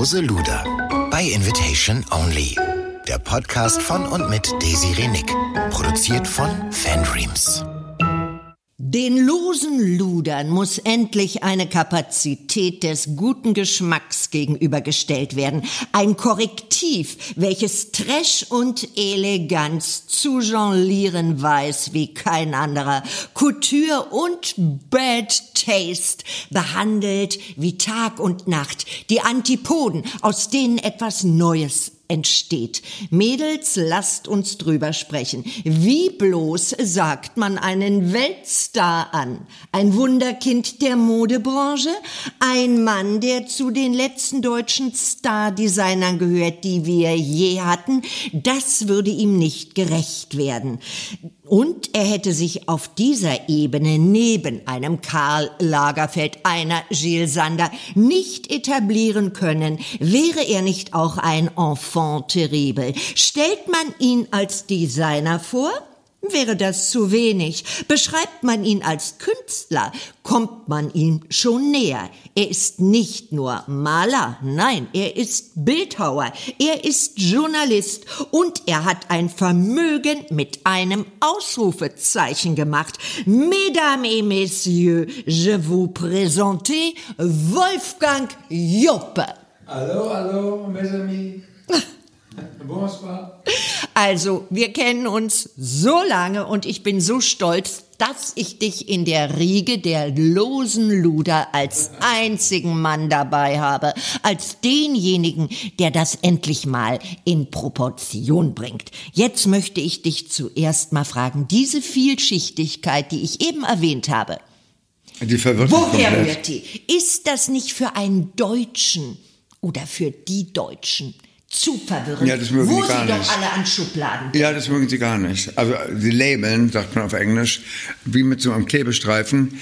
Lose Luder. Bei Invitation Only. Der Podcast von und mit Desiree Nick. Produziert von Fandreams. Den losen Ludern muss endlich eine Kapazität des guten Geschmacks gegenübergestellt werden. Ein Korrektiv, welches Trash und Eleganz zu jonglieren weiß wie kein anderer. Couture und Bad Taste behandelt wie Tag und Nacht. Die Antipoden, aus denen etwas Neues entsteht. Mädels, lasst uns drüber sprechen. Wie bloß sagt man einen Weltstar an? Ein Wunderkind der Modebranche? Ein Mann, der zu den letzten deutschen Star-Designern gehört, die wir je hatten? Das würde ihm nicht gerecht werden. Und er hätte sich auf dieser Ebene neben einem Karl Lagerfeld, einer Gilles Sander nicht etablieren können, wäre er nicht auch ein Enfant terrible. Stellt man ihn als Designer vor, wäre das zu wenig. Beschreibt man ihn als Künstler, kommt man ihm schon näher. Er ist nicht nur Maler, nein, er ist Bildhauer, er ist Journalist und er hat ein Vermögen mit einem Ausrufezeichen gemacht. Mesdames et Messieurs, je vous présente Wolfgang Joppe. Hallo, mes amis. Bonsoir. Also, wir kennen uns so lange und ich bin so stolz, dass ich dich in der Riege der losen Luder als einzigen Mann dabei habe, als denjenigen, der das endlich mal in Proportion bringt. Jetzt möchte ich dich zuerst mal fragen, diese Vielschichtigkeit, die ich eben erwähnt habe, Die verwirrt woher komplett. rührt die? Ist das nicht für einen Deutschen oder für die Deutschen zu verwirrend, Ja, das mögen wo die gar sie doch nicht. alle an Schubladen denken? Ja, das mögen sie gar nicht. Also sie labeln, sagt man auf Englisch, wie mit so einem Klebestreifen.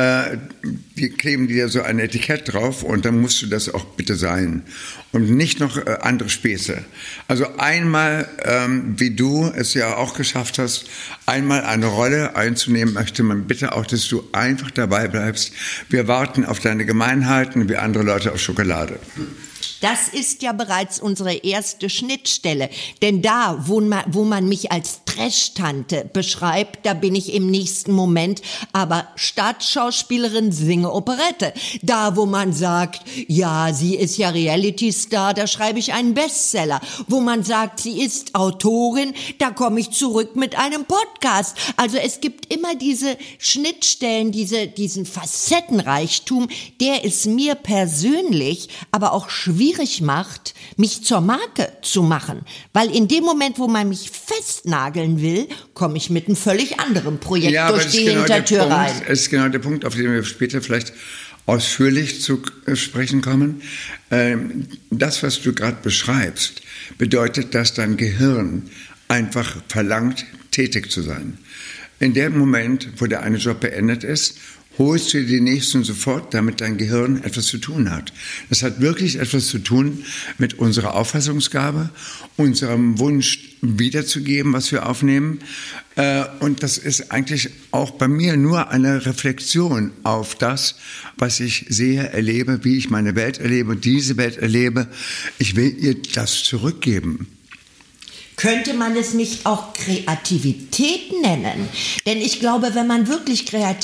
Die kleben dir so ein Etikett drauf und dann musst du das auch bitte sein. Und nicht noch andere Späße. Also einmal, wie du es ja auch geschafft hast, einmal eine Rolle einzunehmen, möchte man bitte auch, dass du einfach dabei bleibst. Wir warten auf deine Gemeinheiten, wie andere Leute auf Schokolade. Das ist ja bereits unsere erste Schnittstelle. Denn da, wo man mich als Trash-Tante beschreibt, da bin ich im nächsten Moment aber Stadtschauspielerin, singe Operette. Da, wo man sagt, ja, sie ist ja Reality-Star, da schreibe ich einen Bestseller. Wo man sagt, sie ist Autorin, da komme ich zurück mit einem Podcast. Also es gibt immer diese Schnittstellen, diesen Facettenreichtum, der es mir persönlich aber auch schwierig macht, mich zur Marke zu machen. Weil in dem Moment, wo man mich festnageln will, komme ich mit einem völlig anderen Projekt durch die Hintertür rein. Das ist genau der Punkt, auf den wir später vielleicht ausführlich zu sprechen kommen. Das, was du gerade beschreibst, bedeutet, dass dein Gehirn einfach verlangt, tätig zu sein. In dem Moment, wo der eine Job beendet ist, holst du dir die nächsten sofort, damit dein Gehirn etwas zu tun hat. Das hat wirklich etwas zu tun mit unserer Auffassungsgabe, unserem Wunsch wiederzugeben, was wir aufnehmen. Und das ist eigentlich auch bei mir nur eine Reflexion auf das, was ich sehe, erlebe, wie ich meine Welt erlebe, diese Welt erlebe. Ich will ihr das zurückgeben. Könnte man es nicht auch Kreativität nennen? Denn ich glaube, wenn man wirklich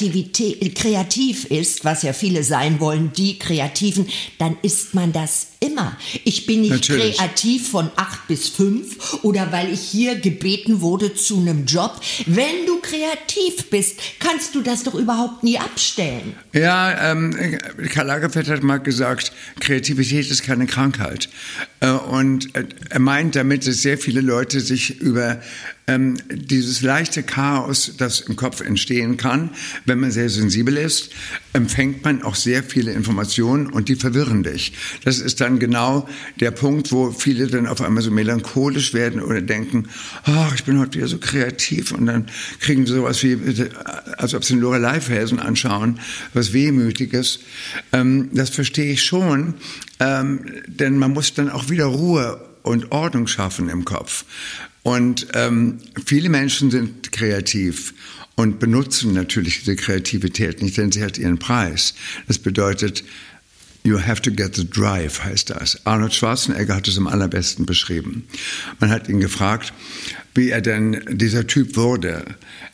kreativ ist, was ja viele sein wollen, die Kreativen, dann ist man das immer. Ich bin nicht Natürlich. kreativ von 8 bis 5 oder weil ich hier gebeten wurde zu einem Job. Wenn du kreativ bist, kannst du das doch überhaupt nie abstellen. Ja, Karl Lagerfeld hat mal gesagt, Kreativität ist keine Krankheit. Und er meint damit, dass sehr viele Leute sich über dieses leichte Chaos, das im Kopf entstehen kann, wenn man sehr sensibel ist, empfängt man auch sehr viele Informationen und die verwirren dich. Das ist dann genau der Punkt, wo viele dann auf einmal so melancholisch werden oder denken, ach, ich bin heute wieder so kreativ, und dann kriegen sie sowas wie, als ob sie Lorelei-Felsen anschauen, was Wehmütiges. Das verstehe ich schon, denn man muss dann auch wieder Ruhe und Ordnung schaffen im Kopf. Und viele Menschen sind kreativ und benutzen natürlich diese Kreativität nicht, denn sie hat ihren Preis. Das bedeutet, You have to get the drive, heißt das. Arnold Schwarzenegger hat es am allerbesten beschrieben. Man hat ihn gefragt, wie er denn dieser Typ wurde.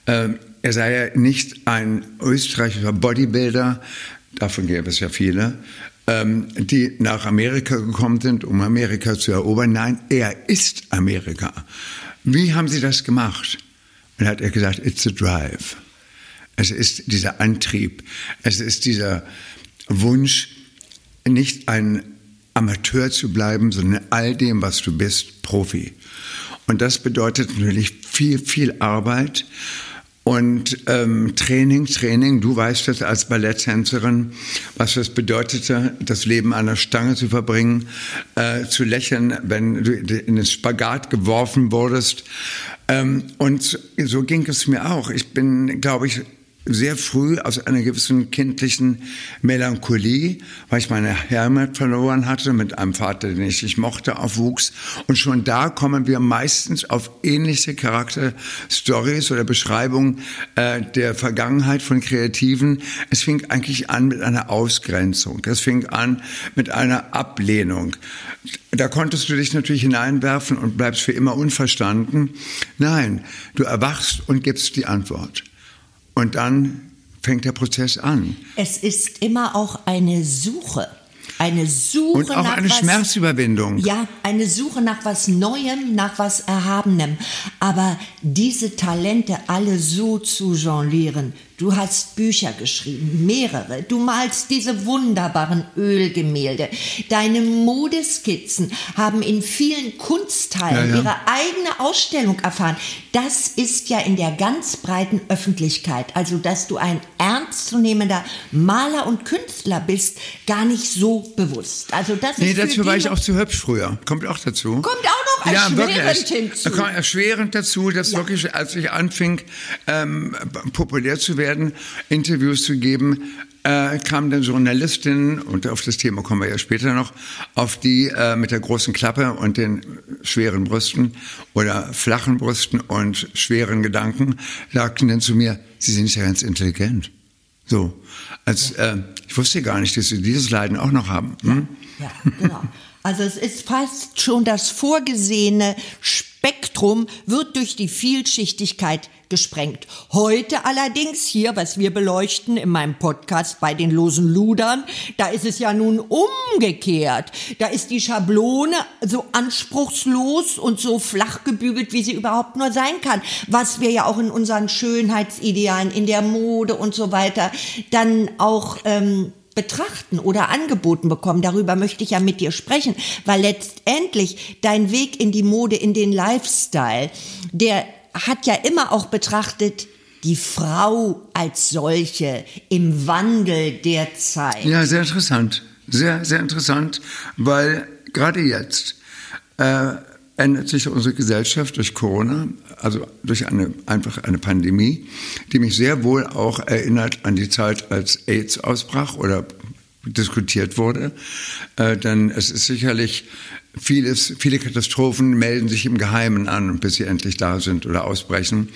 Er sei ja nicht ein österreichischer Bodybuilder, davon gäbe es ja viele, die nach Amerika gekommen sind, um Amerika zu erobern. Nein, er ist Amerika. Wie haben Sie das gemacht? Und hat er gesagt, it's a drive. Es ist dieser Antrieb, es ist dieser Wunsch, nicht ein Amateur zu bleiben, sondern in all dem, was du bist, Profi. Und das bedeutet natürlich viel, viel Arbeit und Training. Du weißt das als Balletttänzerin, was das bedeutete, das Leben an der Stange zu verbringen, zu lächeln, wenn du in den Spagat geworfen wurdest. Und so ging es mir auch. Ich bin, glaube ich, sehr früh aus einer gewissen kindlichen Melancholie, weil ich meine Heimat verloren hatte, mit einem Vater, den ich nicht mochte, aufwuchs. Und schon da kommen wir meistens auf ähnliche Charakterstories oder Beschreibungen der Vergangenheit von Kreativen. Es fing eigentlich an mit einer Ausgrenzung. Es fing an mit einer Ablehnung. Da konntest du dich natürlich hineinwerfen und bleibst für immer unverstanden. Nein, du erwachst und gibst die Antwort. Und dann fängt der Prozess an. Es ist immer auch eine Suche. Eine Suche und auch nach eine Schmerzüberwindung. Ja, eine Suche nach was Neuem, nach was Erhabenem. Aber diese Talente alle so zu jonglieren. Du hast Bücher geschrieben, mehrere. Du malst diese wunderbaren Ölgemälde. Deine Modeskizzen haben in vielen Kunstteilen ihre eigene Ausstellung erfahren. Das ist ja in der ganz breiten Öffentlichkeit, also dass du ein ernstzunehmender Maler und Künstler bist, gar nicht so bewusst. Also das ist dazu war ich auch zu hübsch früher. Kommt auch dazu. Kommt auch noch erschwerend hinzu. Kommt erschwerend dazu, dass wirklich, als ich anfing, populär zu werden, Interviews zu geben, kam dann Journalistin, und auf das Thema kommen wir ja später noch, auf die mit der großen Klappe und den schweren Brüsten oder flachen Brüsten und schweren Gedanken, sagten dann zu mir, Sie sind ja ganz intelligent. So, ich wusste gar nicht, dass Sie dieses Leiden auch noch haben. Ja, genau. Also es ist fast schon das vorgesehene Spektrum wird durch die Vielschichtigkeit gesprengt. Heute allerdings hier, was wir beleuchten in meinem Podcast bei den losen Ludern, da ist es ja nun umgekehrt. Da ist die Schablone so anspruchslos und so flach gebügelt, wie sie überhaupt nur sein kann. Was wir ja auch in unseren Schönheitsidealen, in der Mode und so weiter dann auch betrachten oder angeboten bekommen. Darüber möchte ich ja mit dir sprechen, weil letztendlich dein Weg in die Mode, in den Lifestyle, der hat ja immer auch betrachtet, die Frau als solche im Wandel der Zeit. Ja, sehr interessant. Sehr, sehr interessant, weil gerade jetzt ändert sich unsere Gesellschaft durch Corona, also durch einfach eine Pandemie, die mich sehr wohl auch erinnert an die Zeit, als AIDS ausbrach oder diskutiert wurde. Denn es ist sicherlich viele Katastrophen melden sich im Geheimen an, bis sie endlich da sind oder ausbrechen.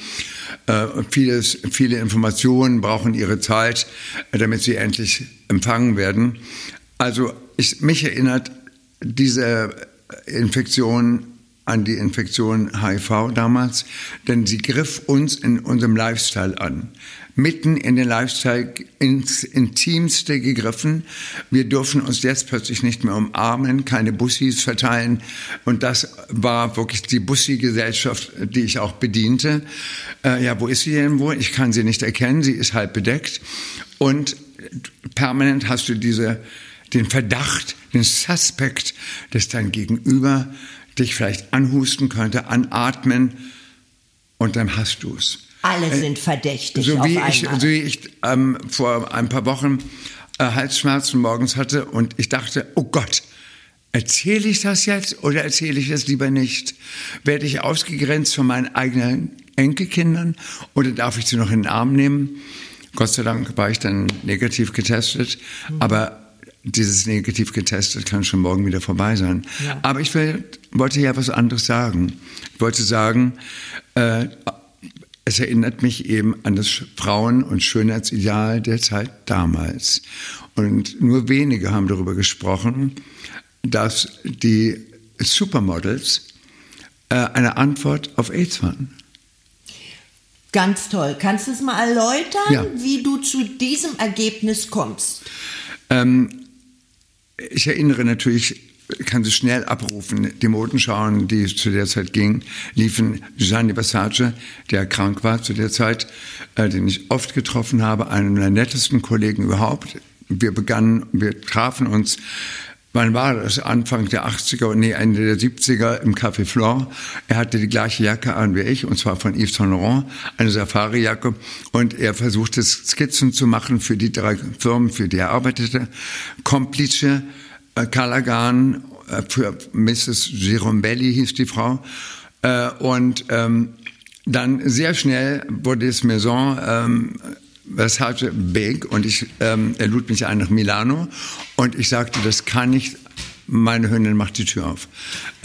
Viele Informationen brauchen ihre Zeit, damit sie endlich empfangen werden. Also mich erinnert diese Infektion an die Infektion HIV damals, denn sie griff uns in unserem Lifestyle an. Mitten in den Lifestyle ins Intimste gegriffen. Wir durften uns jetzt plötzlich nicht mehr umarmen, keine Bussis verteilen. Und das war wirklich die Bussi-Gesellschaft, die ich auch bediente. Wo ist sie denn wohl? Ich kann sie nicht erkennen, sie ist halb bedeckt. Und permanent hast du den Verdacht, den Suspekt, dass dein Gegenüber dich vielleicht anhusten könnte, anatmen, und dann hast du es. Alle sind verdächtig so auf wie einmal. So wie ich vor ein paar Wochen Halsschmerzen morgens hatte und ich dachte, oh Gott, erzähle ich das jetzt oder erzähle ich das lieber nicht? Werde ich ausgegrenzt von meinen eigenen Enkelkindern oder darf ich sie noch in den Arm nehmen? Gott sei Dank war ich dann negativ getestet, aber dieses negativ getestet kann schon morgen wieder vorbei sein. Ja. Aber ich wollte ja was anderes sagen. Ich wollte sagen, es erinnert mich eben an das Frauen- und Schönheitsideal der Zeit damals. Und nur wenige haben darüber gesprochen, dass die Supermodels eine Antwort auf AIDS waren. Ganz toll. Kannst du es mal erläutern, wie du zu diesem Ergebnis kommst? Ich erinnere natürlich, kann es schnell abrufen, die Modenschauen, die zu der Zeit liefen Gianni Versace, der krank war zu der Zeit, den ich oft getroffen habe, einen der nettesten Kollegen überhaupt. Wir trafen uns, wann war das? Anfang der 80er, Ende der 70er im Café Flore. Er hatte die gleiche Jacke an wie ich, und zwar von Yves Saint Laurent, eine Safari-Jacke. Und er versuchte Skizzen zu machen für die 3 Firmen, für die er arbeitete. Complice, Callaghan, für Mrs. Girombelli hieß die Frau. Und dann sehr schnell wurde es Maison Versace big, und er lud mich ein nach Milano, und ich sagte, das kann nicht, meine Hündin macht die Tür auf.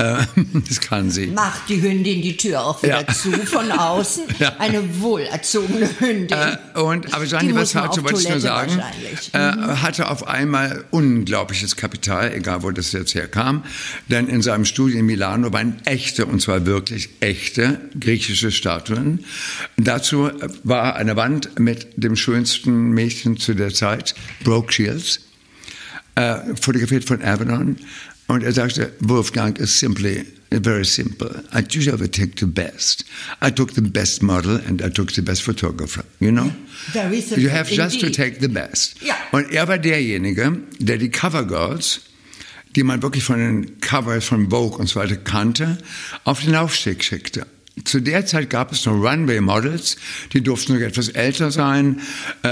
Das kann sie. Macht die Hündin die Tür auch wieder zu von außen? Ja. Eine wohlerzogene Hündin. Aber Gianni Versace, wollte ich nur sagen, hatte auf einmal unglaubliches Kapital, egal wo das jetzt herkam, denn in seinem Studio in Milano waren echte, und zwar wirklich echte, griechische Statuen. Dazu war eine Wand mit dem schönsten Mädchen zu der Zeit, Brooke Shields, fotografiert von Avedon, und er sagte, Wolfgang is very simple. I usually take the best. I took the best model and I took the best photographer, you know? Very simple. You have just to take the best. Ja. Und er war derjenige, der die Covergirls, die man wirklich von den Covers von Vogue und so weiter kannte, auf den Laufsteg schickte. Zu der Zeit gab es noch Runway-Models, die durften nur etwas älter sein,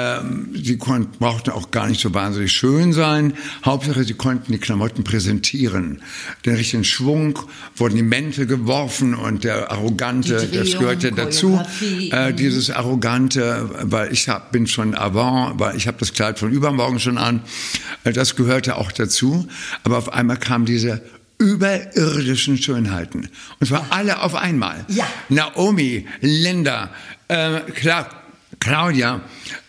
sie brauchten auch gar nicht so wahnsinnig schön sein, Hauptsache sie konnten die Klamotten präsentieren. Den richtigen Schwung, wurden die Mäntel geworfen, und der Arrogante, das gehörte dazu, dieses Arrogante, weil bin schon avant, weil ich habe das Kleid von übermorgen schon an, das gehörte auch dazu, aber auf einmal kam diese überirdischen Schönheiten. Und zwar alle auf einmal. Ja. Naomi, Linda, Claudia,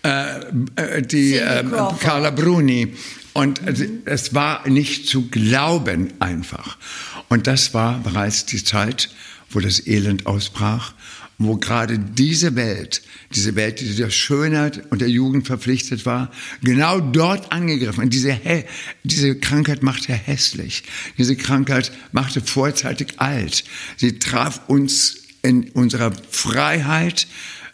Carla Bruni. Und es war nicht zu glauben einfach. Und das war bereits die Zeit, wo das Elend ausbrach, wo gerade diese Welt, die der Schönheit und der Jugend verpflichtet war, genau dort angegriffen. Und diese Krankheit machte hässlich. Diese Krankheit machte vorzeitig alt. Sie traf uns in unserer Freiheit,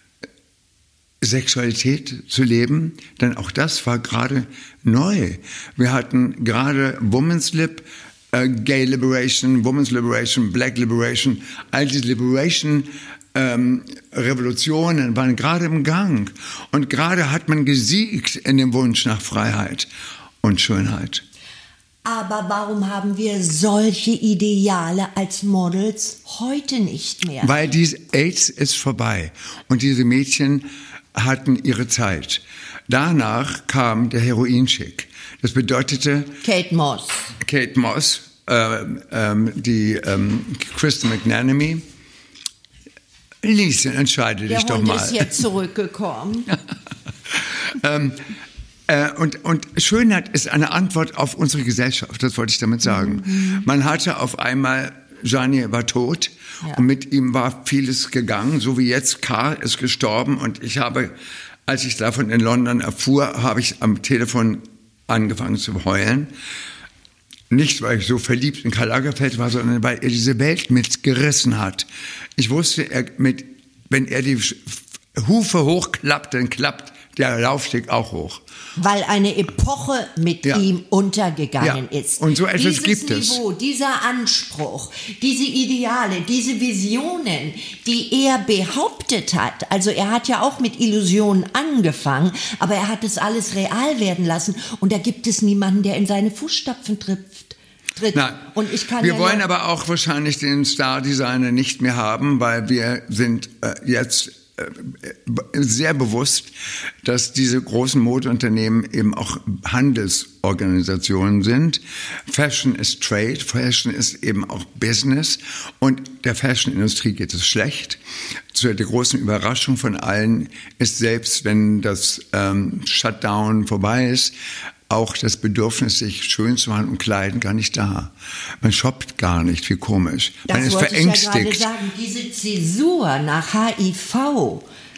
Sexualität zu leben, denn auch das war gerade neu. Wir hatten gerade Women's Lib, Gay Liberation, Women's Liberation, Black Liberation, all diese Liberation Revolutionen waren gerade im Gang, und gerade hat man gesiegt in dem Wunsch nach Freiheit und Schönheit. Aber warum haben wir solche Ideale als Models heute nicht mehr? Weil AIDS ist vorbei, und diese Mädchen hatten ihre Zeit. Danach kam der Heroinschick. Das bedeutete Kate Moss, die Kristen McManamy. Lieschen, entscheide dich doch mal. Der Hund ist jetzt zurückgekommen. Und Schönheit ist eine Antwort auf unsere Gesellschaft, das wollte ich damit sagen. Mhm. Man hatte auf einmal, Gianni war tot, ja, und mit ihm war vieles gegangen, so wie jetzt Karl ist gestorben, und ich habe, als ich davon in London erfuhr, habe ich am Telefon angefangen zu heulen. Nicht, weil ich so verliebt in Karl Lagerfeld war, sondern weil er diese Welt mitgerissen hat. Ich wusste, wenn er die Hufe hochklappt, dann klappt der Laufsteg auch hoch. Weil eine Epoche mit ihm untergegangen ist. Und so etwas gibt es. Dieses Niveau, dieser Anspruch, diese Ideale, diese Visionen, die er behauptet hat. Also er hat ja auch mit Illusionen angefangen, aber er hat es alles real werden lassen. Und da gibt es niemanden, der in seine Fußstapfen tritt. Nein, und wir wollen aber auch wahrscheinlich den Star-Designer nicht mehr haben, weil wir sind jetzt sehr bewusst, dass diese großen Modeunternehmen eben auch Handelsorganisationen sind. Fashion ist Trade, Fashion ist eben auch Business und der Fashion-Industrie geht es schlecht. Zu der großen Überraschung von allen ist, selbst wenn das Shutdown vorbei ist, auch das Bedürfnis, sich schön zu machen und kleiden, gar nicht da. Man shoppt gar nicht, wie komisch. Man ist verängstigt. Ich ja gerade sagen, diese Zäsur nach HIV,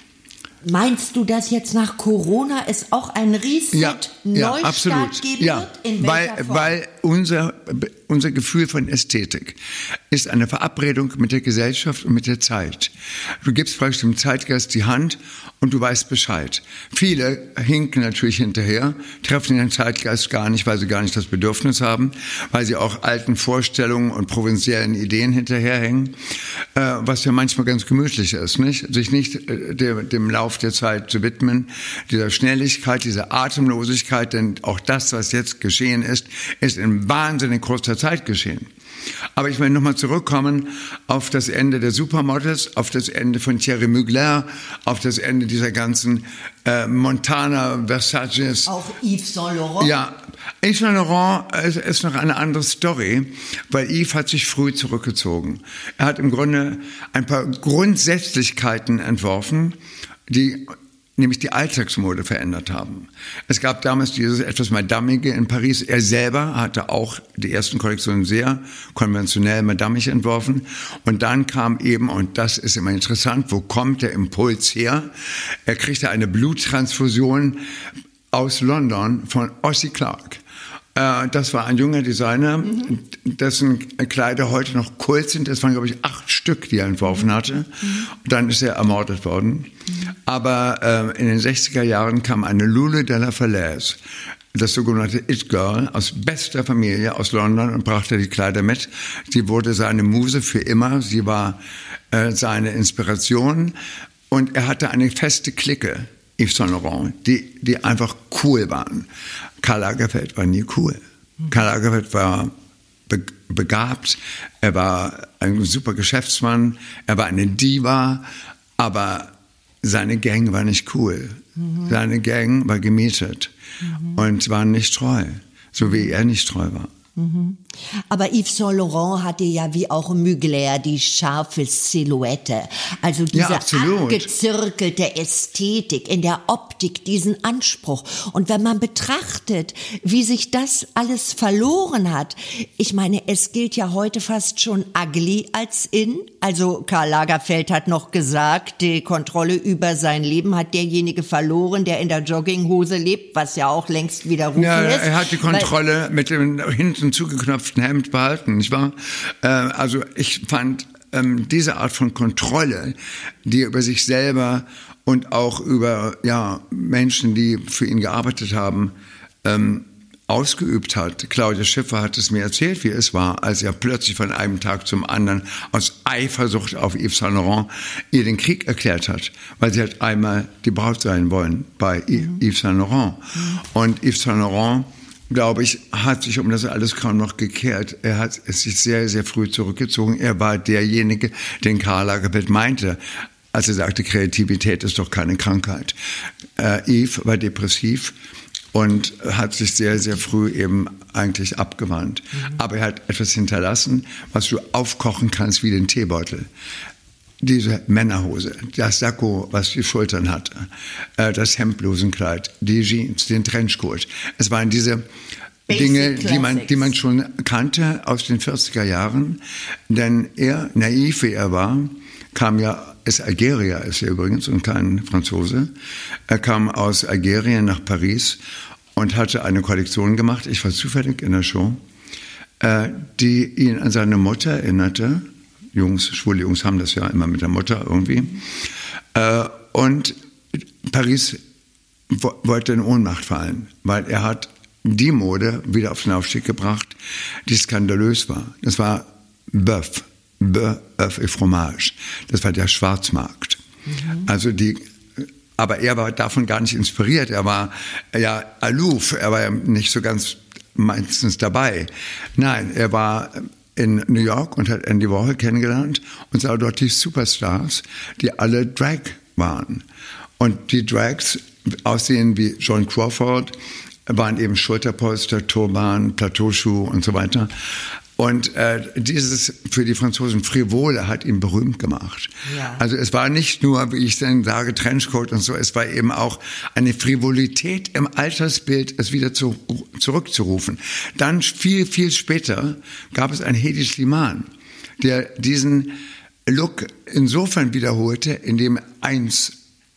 meinst du, dass jetzt nach Corona es auch ein Reset-Neustart geben wird? In welcher Form? Weil unser Gefühl von Ästhetik ist eine Verabredung mit der Gesellschaft und mit der Zeit. Du gibst praktisch dem Zeitgeist die Hand und du weißt Bescheid. Viele hinken natürlich hinterher, treffen den Zeitgeist gar nicht, weil sie gar nicht das Bedürfnis haben, weil sie auch alten Vorstellungen und provinziellen Ideen hinterherhängen, was ja manchmal ganz gemütlich ist, nicht? Sich nicht dem Lauf der Zeit zu widmen, dieser Schnelligkeit, dieser Atemlosigkeit, denn auch das, was jetzt geschehen ist in wahnsinnig kurzer Zeit geschehen. Aber ich will nochmal zurückkommen auf das Ende der Supermodels, auf das Ende von Thierry Mugler, auf das Ende dieser ganzen Montana, Versace. Auch Yves Saint Laurent? Ja, Yves Saint Laurent ist noch eine andere Story, weil Yves hat sich früh zurückgezogen. Er hat im Grunde ein paar Grundsätzlichkeiten entworfen, die nämlich die Alltagsmode verändert haben. Es gab damals dieses etwas Madammige in Paris. Er selber hatte auch die ersten Kollektionen sehr konventionell madammig entworfen. Und dann kam eben, und das ist immer interessant, wo kommt der Impuls her? Er kriegte eine Bluttransfusion aus London von Ossie Clark. Das war ein junger Designer, dessen Kleider heute noch Kult sind. Das waren, glaube ich, 8 Stück, die er entworfen hatte. Und dann ist er ermordet worden. Aber in den 60er Jahren kam eine Lulu de la Falaise, das sogenannte It-Girl, aus bester Familie aus London und brachte die Kleider mit. Sie wurde seine Muse für immer. Sie war seine Inspiration. Und er hatte eine feste Clique, Yves Saint Laurent, die einfach cool waren. Karl Lagerfeld war nie cool. Karl Lagerfeld war begabt, er war ein super Geschäftsmann, er war eine Diva, aber seine Gang war nicht cool. Seine Gang war gemietet und war nicht treu, so wie er nicht treu war. Aber Yves Saint Laurent hatte ja wie auch Mugler die scharfe Silhouette, also diese abgezirkelte Ästhetik in der Optik, diesen Anspruch. Und wenn man betrachtet, wie sich das alles verloren hat, ich meine, es gilt ja heute fast schon ugly als in. Also Karl Lagerfeld hat noch gesagt, die Kontrolle über sein Leben hat derjenige verloren, der in der Jogginghose lebt, was ja auch längst widerrufen ist. Er hat die Kontrolle mit dem hinten zugeknöpften Hemd behalten, nicht wahr? Also ich fand diese Art von Kontrolle, die er über sich selber und auch über Menschen, die für ihn gearbeitet haben, ausgeübt hat. Claudia Schiffer hat es mir erzählt, wie es war, als er plötzlich von einem Tag zum anderen aus Eifersucht auf Yves Saint Laurent ihr den Krieg erklärt hat, weil sie hat einmal die Braut sein wollen bei Yves Saint Laurent. Und Yves Saint Laurent, glaube ich, hat sich um das alles kaum noch gekehrt. Er hat sich sehr, sehr früh zurückgezogen. Er war derjenige, den Karl Lagerfeld meinte, als er sagte, Kreativität ist doch keine Krankheit. Yves war depressiv und hat sich sehr, sehr früh eben eigentlich abgewandt. Aber er hat etwas hinterlassen, was du aufkochen kannst wie den Teebeutel. Diese Männerhose, das Sakko, was die Schultern hatte, das Hemdblusenkleid, die Jeans, den Trenchcoat. Es waren diese Dinge, die man schon kannte aus den 40er Jahren. Denn er, naiv wie er war, ist Algerier, ist er übrigens und kein Franzose. Er kam aus Algerien nach Paris und hatte eine Kollektion gemacht. Ich war zufällig in der Show, die ihn an seine Mutter erinnerte. Schwule Jungs haben das ja immer mit der Mutter irgendwie. Und Paris wollte in Ohnmacht fallen, weil er hat die Mode wieder auf den Aufstieg gebracht, die skandalös war. Das war Bœuf et Fromage. Das war der Schwarzmarkt. Also aber er war davon gar nicht inspiriert. Er war ja aloof, er war ja nicht so ganz meistens dabei. Nein, er war in New York und hat Andy Warhol kennengelernt und sah dort die Superstars, die alle Drag waren. Und die Drags aussehen wie Joan Crawford, waren eben Schulterpolster, Turban, Plateauschuh und so weiter. Und dieses für die Franzosen Frivole hat ihn berühmt gemacht. Ja. Also es war nicht nur, wie ich dann sage, Trenchcoat und so, es war eben auch eine Frivolität im Altersbild, es wieder zurückzurufen. Dann viel, viel später gab es einen Hedi Slimane, der diesen Look insofern wiederholte, indem er eins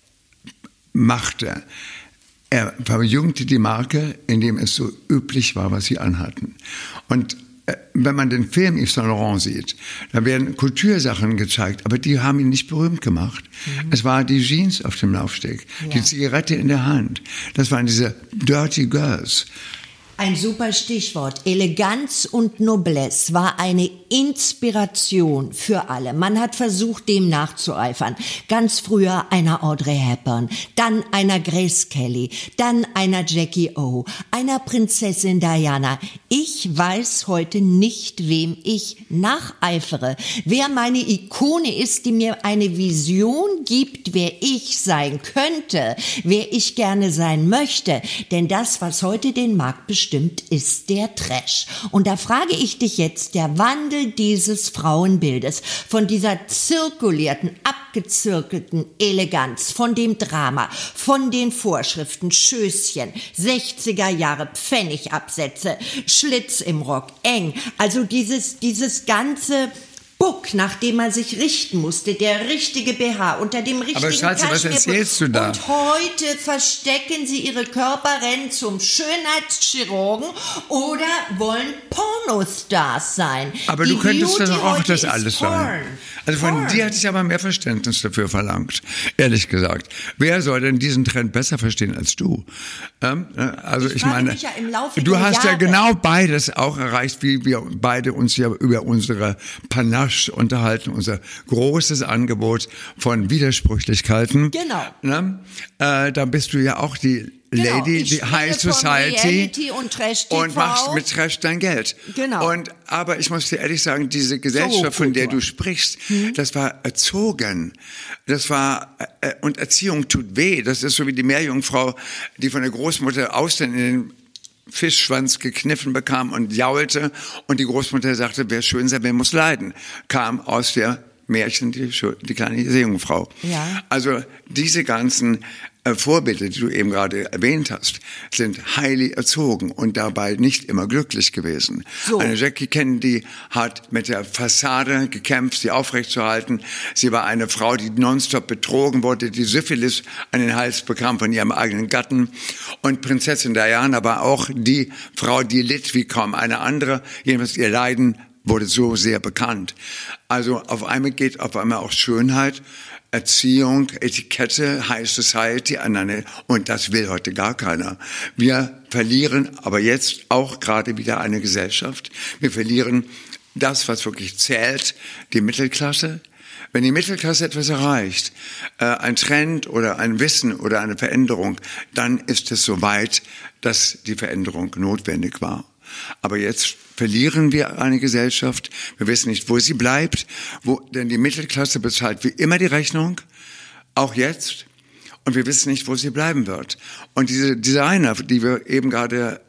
machte. Er verjüngte die Marke, indem es so üblich war, was sie anhatten. Und wenn man den Film Yves Saint Laurent sieht, da werden Kultursachen gezeigt, aber die haben ihn nicht berühmt gemacht. Es war die Jeans auf dem Laufsteg, die Zigarette in der Hand. Das waren diese Dirty Girls. Ein super Stichwort. Eleganz und Noblesse war eine Inspiration für alle. Man hat versucht, dem nachzueifern. Ganz früher einer Audrey Hepburn, dann einer Grace Kelly, dann einer Jackie O, einer Prinzessin Diana. Ich weiß heute nicht, wem ich nacheifere. Wer meine Ikone ist, die mir eine Vision gibt, wer ich sein könnte, wer ich gerne sein möchte. Denn das, was heute den Markt bestimmt, ist der Trash. Und da frage ich dich jetzt, der Wandel dieses Frauenbildes, von dieser zirkulierten, abgezirkelten Eleganz, von dem Drama, von den Vorschriften, Schößchen, 60er Jahre, Pfennigabsätze, Schlitz im Rock, eng, also dieses ganze Buck, nach dem man sich richten musste, der richtige BH unter dem richtigen Aber Schatzi, was erzählst du da? Und heute verstecken sie ihre Körper, rennen zum Schönheitschirurgen oder wollen Pornostars sein. Aber die du könntest Beauty doch auch heute das alles sein. Also von dir hätte ich aber mehr Verständnis dafür verlangt, ehrlich gesagt. Wer soll denn diesen Trend besser verstehen als du? Also ich meine, mich ja im Laufe du der hast ja Jahre genau beides auch erreicht, wie wir beide uns ja über unsere Panache unterhalten, unser großes Angebot von Widersprüchlichkeiten. Genau. Ne? Da bist du ja auch die Lady, die High Society und machst mit Trash dein Geld. Genau. Aber ich muss dir ehrlich sagen, diese Gesellschaft, von der du sprichst, das war erzogen. Das war, und Erziehung tut weh. Das ist so wie die Meerjungfrau, die von der Großmutter Austern in den Fischschwanz gekniffen bekam und jaulte und die Großmutter sagte, wer schön sei, wer muss leiden, kam aus der Märchen die kleine Seejungfrau. Ja. Also diese ganzen Vorbilder, die du eben gerade erwähnt hast, sind highly erzogen und dabei nicht immer glücklich gewesen. So. Eine Jackie Kennedy hat mit der Fassade gekämpft, sie aufrechtzuerhalten. Sie war eine Frau, die nonstop betrogen wurde, die Syphilis an den Hals bekam von ihrem eigenen Gatten. Und Prinzessin Diana war auch die Frau, die litt wie kaum eine andere. Jedenfalls ihr Leiden wurde so sehr bekannt. Also auf einmal geht auch Schönheit, Erziehung, Etikette, High Society aneinander. Und das will heute gar keiner. Wir verlieren aber jetzt auch gerade wieder eine Gesellschaft. Wir verlieren das, was wirklich zählt, die Mittelklasse. Wenn die Mittelklasse etwas erreicht, ein Trend oder ein Wissen oder eine Veränderung, dann ist es so weit, dass die Veränderung notwendig war. Aber jetzt verlieren wir eine Gesellschaft. Wir wissen nicht, wo sie bleibt, denn die Mittelklasse bezahlt wie immer die Rechnung, auch jetzt. Und wir wissen nicht, wo sie bleiben wird. Und diese Designer, die wir eben gerade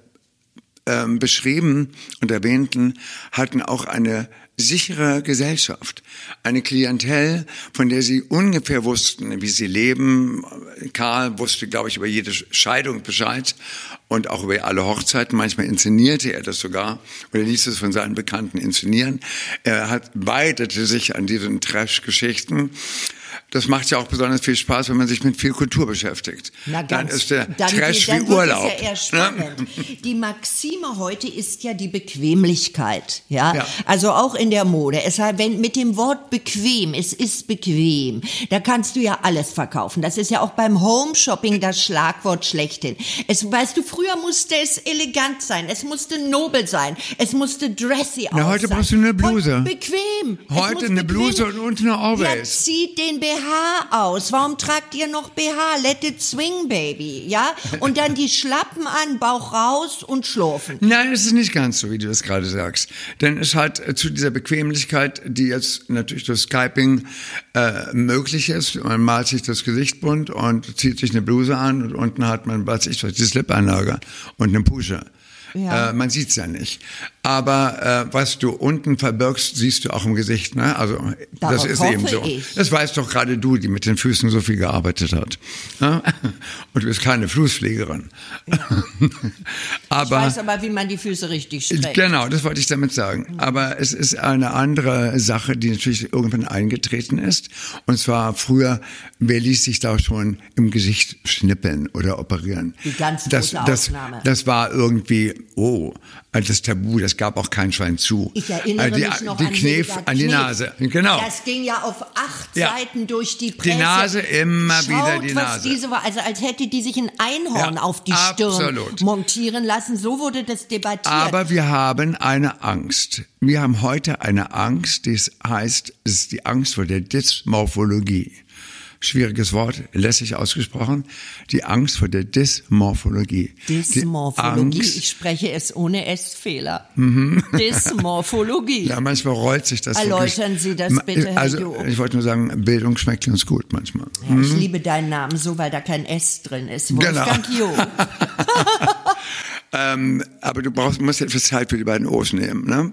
beschrieben und erwähnten, hatten auch eine sichere Gesellschaft. Eine Klientel, von der sie ungefähr wussten, wie sie leben. Karl wusste, glaube ich, über jede Scheidung Bescheid und auch über alle Hochzeiten. Manchmal inszenierte er das sogar oder ließ es von seinen Bekannten inszenieren. Er weidete sich an diesen Trash-Geschichten. Das macht ja auch besonders viel Spaß, wenn man sich mit viel Kultur beschäftigt. Dann ist der Trash wie Urlaub. Das ist ja eher spannend. Die Maxime heute ist ja die Bequemlichkeit. Ja? Also auch in der Mode. Mit dem Wort bequem, es ist bequem, da kannst du ja alles verkaufen. Das ist ja auch beim Home-Shopping das Schlagwort schlechthin. Weißt du, früher musste es elegant sein, es musste nobel sein, es musste dressy aussehen. Heute brauchst du eine Bluse. Und bequem. Heute eine Bluse und eine Always. Ja, zieh den den BH aus. Warum tragt ihr noch BH? Let it swing, baby. Ja? Und dann die Schlappen an, Bauch raus und schlurfen. Nein, es ist nicht ganz so, wie du das gerade sagst. Denn es hat zu dieser Bequemlichkeit, die jetzt natürlich durch Skyping möglich ist. Man malt sich das Gesicht bunt und zieht sich eine Bluse an und unten hat man, die Slip-Einlage und eine Pusche. Ja. Man sieht's ja nicht. Aber was du unten verbirgst, siehst du auch im Gesicht. Ne? Also darauf das ist eben so. Das weißt doch gerade du, die mit den Füßen so viel gearbeitet hat. Ne? Und du bist keine Fußpflegerin. Ja. Aber, ich weiß aber, wie man die Füße richtig streckt. Genau, das wollte ich damit sagen. Aber es ist eine andere Sache, die natürlich irgendwann eingetreten ist. Und zwar früher, wer ließ sich da schon im Gesicht schnippeln oder operieren? Die ganz große Ausnahme. Das war irgendwie, das Tabu, das gab auch kein Schwein zu. Ich erinnere mich noch an die Nase. Genau. Das ging ja auf 8 Seiten durch die Presse. Die Nase, immer wieder die Nase. Was diese war, also als hätte die sich ein Einhorn auf die Stirn montieren lassen. So wurde das debattiert. Aber wir haben eine Angst. Wir haben heute eine Angst, die heißt, es ist die Angst vor der Dysmorphologie. Schwieriges Wort, lässig ausgesprochen. Die Angst vor der Dysmorphologie. Dysmorphologie, ich spreche es ohne S-Fehler. Dysmorphologie. Ja, manchmal rollt sich das. Erläutern Sie das bitte, Herr Jo. Ich wollte nur sagen, Bildung schmeckt uns gut manchmal. Ja, ich liebe deinen Namen so, weil da kein S drin ist. Wolfgang Jo. Aber du musst etwas Zeit für die beiden O's nehmen, ne?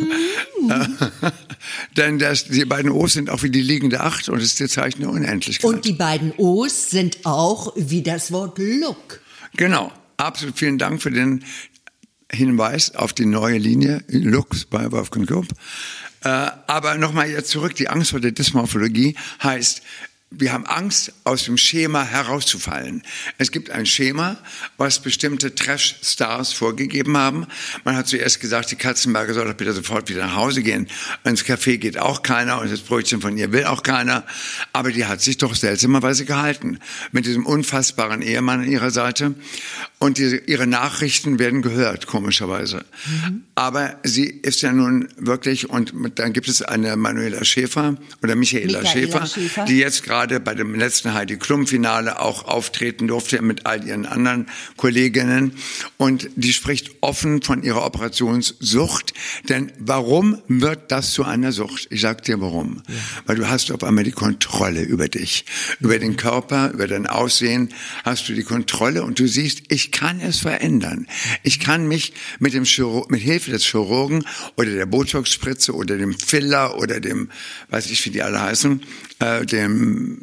Denn die beiden O's sind auch wie die liegende 8 und es ist das Zeichen der Unendlichkeit. Und die beiden O's sind auch wie das Wort Look. Genau, absolut. Vielen Dank für den Hinweis auf die neue Linie Looks bei Wolfgang Job. Aber nochmal jetzt zurück, die Angst vor der Dysmorphologie heißt, wir haben Angst, aus dem Schema herauszufallen. Es gibt ein Schema, was bestimmte Trash-Stars vorgegeben haben. Man hat zuerst gesagt, die Katzenberger soll doch bitte sofort wieder nach Hause gehen. Ins Café geht auch keiner und das Brötchen von ihr will auch keiner. Aber die hat sich doch seltsamerweise gehalten. Mit diesem unfassbaren Ehemann an ihrer Seite. Und ihre Nachrichten werden gehört, komischerweise. Aber sie ist ja nun wirklich, und dann gibt es eine Michaela Schäfer, die jetzt gerade bei dem letzten Heidi Klum-Finale auch auftreten durfte mit all ihren anderen Kolleginnen. Und die spricht offen von ihrer Operationssucht. Denn warum wird das zu einer Sucht? Ich sag dir warum. Ja. Weil du hast auf einmal die Kontrolle über dich. Über den Körper, über dein Aussehen hast du die Kontrolle und du siehst, ich kann es verändern. Ich kann mich mit Hilfe des Chirurgen oder der Botox-Spritze oder dem Filler oder dem, weiß ich, wie die alle heißen, dem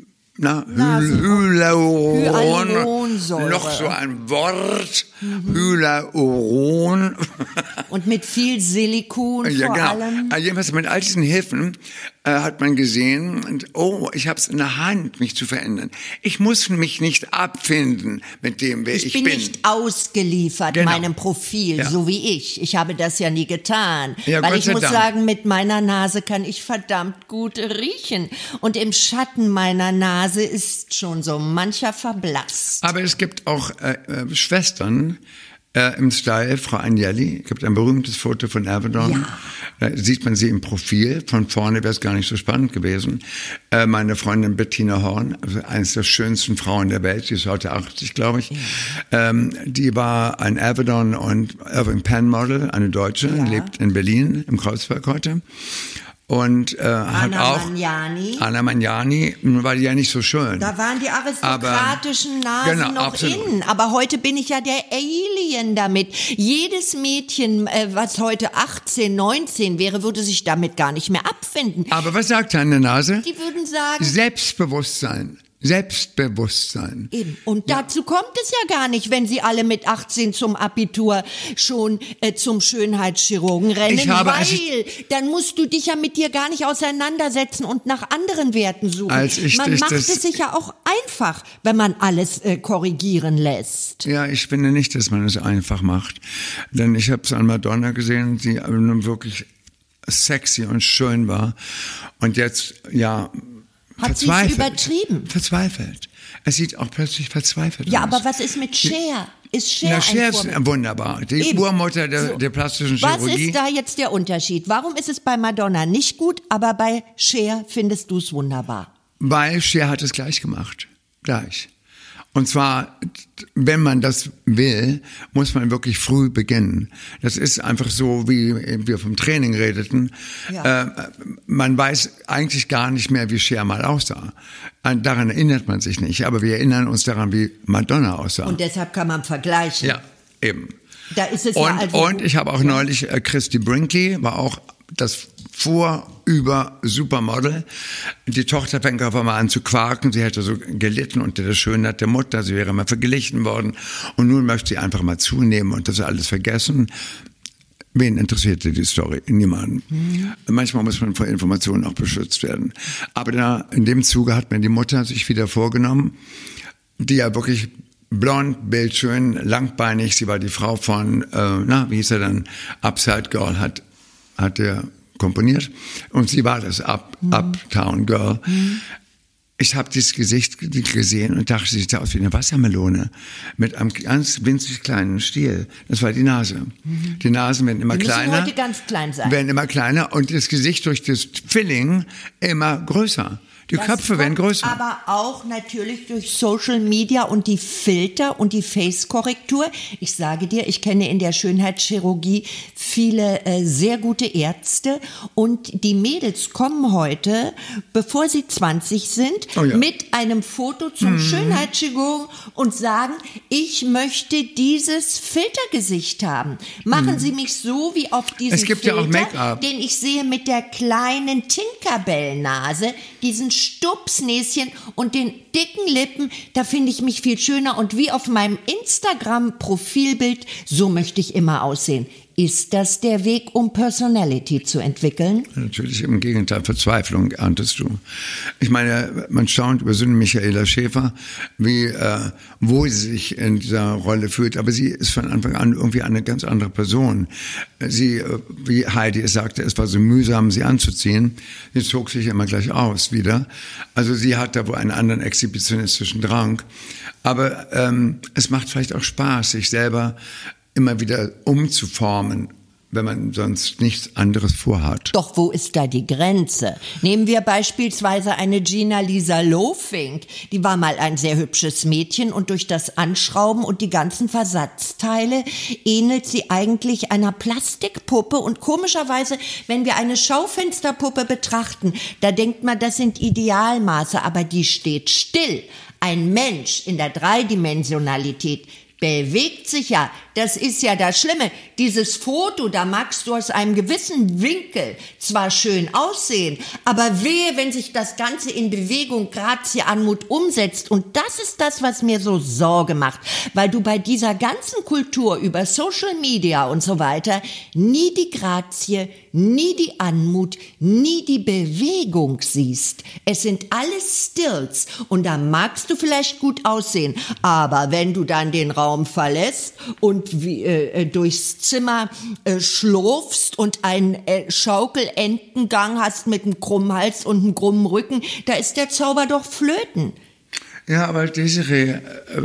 Hyaluronsäure. Noch so ein Wort. Hyaluron. Und mit viel Silikon vor allem. Jedenfalls mit all diesen Hilfen hat man gesehen, ich habe es in der Hand, mich zu verändern. Ich muss mich nicht abfinden mit dem, wer ich bin. Ich bin nicht ausgeliefert meinem Profil, so wie ich. Ich habe das ja nie getan. Ja, weil ich muss sagen, mit meiner Nase kann ich verdammt gut riechen. Und im Schatten meiner Nase ist schon so mancher verblasst. Aber es gibt auch Schwestern, im Style, Frau Agnelli, gibt ein berühmtes Foto von Avedon. Ja. Da sieht man sie im Profil. Von vorne wäre es gar nicht so spannend gewesen. Meine Freundin Bettina Horn, also eines der schönsten Frauen der Welt, die ist heute 80, glaube ich. Ja. Die war ein Avedon und Irving Penn Model, eine Deutsche, lebt in Berlin, im Kreuzberg heute. Und hat auch Anna Magnani, war die ja nicht so schön. Da waren die aristokratischen Nasen noch in. Aber heute bin ich ja der Alien damit. Jedes Mädchen, was heute 18, 19 wäre, würde sich damit gar nicht mehr abfinden. Aber was sagt deine Nase? Die würden sagen... Selbstbewusstsein. Eben. Und dazu kommt es ja gar nicht, wenn sie alle mit 18 zum Abitur schon zum Schönheitschirurgen rennen, weil dann musst du dich ja mit dir gar nicht auseinandersetzen und nach anderen Werten suchen. Man macht es sich ja auch einfach, wenn man alles korrigieren lässt. Ja, ich finde nicht, dass man es einfach macht. Denn ich habe es an Madonna gesehen, die nun wirklich sexy und schön war. Und jetzt, hat sie es übertrieben? Verzweifelt. Es sieht auch plötzlich verzweifelt aus. Ja, aber was ist mit Cher? Ist Cher Cher ist wunderbar. Die Urmutter der plastischen Chirurgie. Was ist da jetzt der Unterschied? Warum ist es bei Madonna nicht gut, aber bei Cher findest du es wunderbar? weil Cher hat es gleich gemacht. Gleich. Und zwar, wenn man das will, muss man wirklich früh beginnen. Das ist einfach so, wie wir vom Training redeten. Ja. Man weiß eigentlich gar nicht mehr, wie Cher mal aussah. Daran erinnert man sich nicht. Aber wir erinnern uns daran, wie Madonna aussah. Und deshalb kann man vergleichen. Ja, eben. Da ist es und ich habe auch neulich Christy Brinkley, war auch das über Supermodel. Die Tochter fängt auf einmal an zu quaken. Sie hätte so gelitten unter der Schönheit der Mutter. Sie wäre mal verglichen worden. Und nun möchte sie einfach mal zunehmen und das alles vergessen. Wen interessierte die Story? Niemanden. Manchmal muss man vor Informationen auch beschützt werden. Aber in dem Zuge hat mir die Mutter sich wieder vorgenommen, die ja wirklich blond, bildschön, langbeinig. Sie war die Frau von, wie hieß er dann? Upside Girl hat der komponiert. Und sie war das Uptown Girl. Ich habe dieses Gesicht gesehen und dachte, sie sieht aus wie eine Wassermelone mit einem ganz winzig kleinen Stiel. Das war die Nase. Die Nasen werden immer kleiner. Die müssen heute ganz klein sein. Werden immer kleiner und das Gesicht durch das Filling immer größer. Die Köpfe werden größer. Aber auch natürlich durch Social Media und die Filter und die Face-Korrektur. Ich sage dir, ich kenne in der Schönheitschirurgie viele sehr gute Ärzte und die Mädels kommen heute, bevor sie 20 sind, mit einem Foto zum Schönheitschirurgen und sagen, ich möchte dieses Filtergesicht haben. Machen Sie mich so wie auf diesem Filter, ja auch Make-up, den ich sehe mit der kleinen Tinkerbell-Nase, diesen Stupsnäschen und den dicken Lippen, da finde ich mich viel schöner und wie auf meinem Instagram-Profilbild, so möchte ich immer aussehen. Ist das der Weg, um Personality zu entwickeln? Natürlich, im Gegenteil, Verzweiflung erntest du. Ich meine, man staunt über Michaela Schäfer, wie wohl sie sich in dieser Rolle fühlt, aber sie ist von Anfang an irgendwie eine ganz andere Person. Sie, wie Heidi es sagte, es war so mühsam, sie anzuziehen. Sie zog sich immer gleich aus wieder. Also sie hat da wohl einen anderen exhibitionistischen Drang. Aber es macht vielleicht auch Spaß, sich selber immer wieder umzuformen, wenn man sonst nichts anderes vorhat. Doch wo ist da die Grenze? Nehmen wir beispielsweise eine Gina-Lisa Lofink. Die war mal ein sehr hübsches Mädchen und durch das Anschrauben und die ganzen Versatzteile ähnelt sie eigentlich einer Plastikpuppe. Und komischerweise, wenn wir eine Schaufensterpuppe betrachten, da denkt man, das sind Idealmaße, aber die steht still. Ein Mensch in der Dreidimensionalität bewegt sich ja, das ist ja das Schlimme. Dieses Foto, da magst du aus einem gewissen Winkel zwar schön aussehen, aber wehe, wenn sich das Ganze in Bewegung, Grazie, Anmut umsetzt. Und das ist das, was mir so Sorge macht, weil du bei dieser ganzen Kultur über Social Media und so weiter nie die Grazie, nie die Anmut, nie die Bewegung siehst. Es sind alles Stills und da magst du vielleicht gut aussehen, aber wenn du dann den Raum verlässt und durchs Zimmer schlurfst und einen Schaukelentengang hast mit einem krummen Hals und einem krummen Rücken, da ist der Zauber doch flöten. Ja, aber Desiree,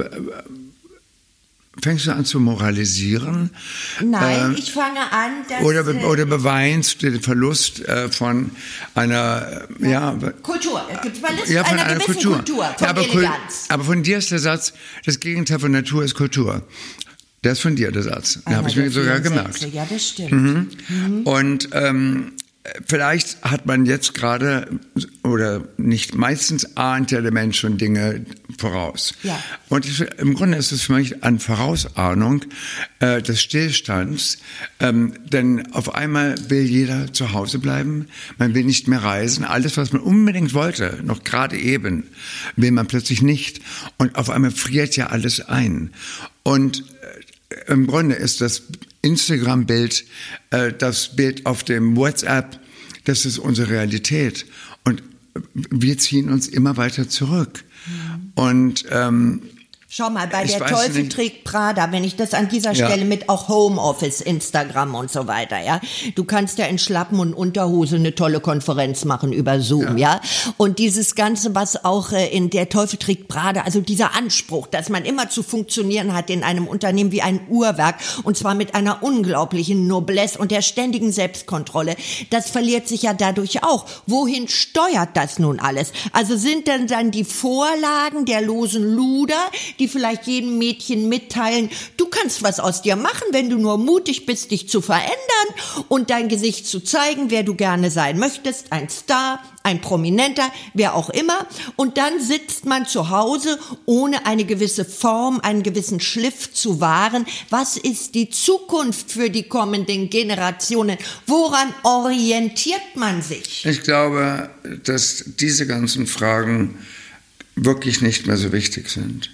fängst du an zu moralisieren? Nein, ich fange an, dass... Oder beweinst den Verlust von einer... Kultur. Verlust von einer gewissen Kultur, von Eleganz. Aber von dir ist der Satz, das Gegenteil von Natur ist Kultur. Der ist von dir, der Satz. Den habe ich mir sogar gemerkt. Ja, das stimmt. Und vielleicht hat man jetzt gerade, oder nicht, meistens ahnt ja der Mensch schon Dinge voraus. Ja. Und im Grunde ist es für mich eine Vorausahnung des Stillstands, denn auf einmal will jeder zu Hause bleiben, man will nicht mehr reisen, alles, was man unbedingt wollte, noch gerade eben, will man plötzlich nicht. Und auf einmal friert ja alles ein. Und im Grunde ist das Instagram-Bild, das Bild auf dem WhatsApp, das ist unsere Realität. Und wir ziehen uns immer weiter zurück. Und Schau mal, bei der Teufel trägt Prada, wenn ich das an dieser Stelle mit auch Homeoffice, Instagram und so weiter, ja. Du kannst ja in Schlappen und Unterhose eine tolle Konferenz machen über Zoom, ja. Und dieses Ganze, was auch in der Teufel trägt Prada, also dieser Anspruch, dass man immer zu funktionieren hat in einem Unternehmen wie ein Uhrwerk und zwar mit einer unglaublichen Noblesse und der ständigen Selbstkontrolle, das verliert sich ja dadurch auch. Wohin steuert das nun alles? Also sind denn dann die Vorlagen der losen Luder, die vielleicht jedem Mädchen mitteilen, du kannst was aus dir machen, wenn du nur mutig bist, dich zu verändern und dein Gesicht zu zeigen, wer du gerne sein möchtest, ein Star, ein Prominenter, wer auch immer. Und dann sitzt man zu Hause, ohne eine gewisse Form, einen gewissen Schliff zu wahren. Was ist die Zukunft für die kommenden Generationen? Woran orientiert man sich? Ich glaube, dass diese ganzen Fragen wirklich nicht mehr so wichtig sind.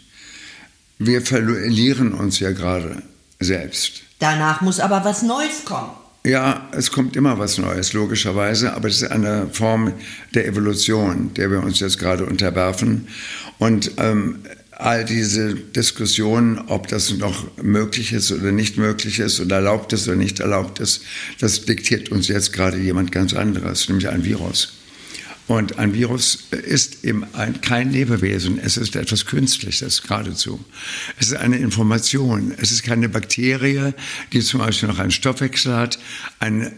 Wir verlieren uns ja gerade selbst. Danach muss aber was Neues kommen. Ja, es kommt immer was Neues, logischerweise, aber es ist eine Form der Evolution, der wir uns jetzt gerade unterwerfen. Und all diese Diskussionen, ob das noch möglich ist oder nicht möglich ist oder erlaubt ist oder nicht erlaubt ist, das diktiert uns jetzt gerade jemand ganz anderes, nämlich ein Virus. Und ein Virus ist eben kein Lebewesen, es ist etwas Künstliches geradezu. Es ist eine Information, es ist keine Bakterie, die zum Beispiel noch einen Stoffwechsel hat. Ein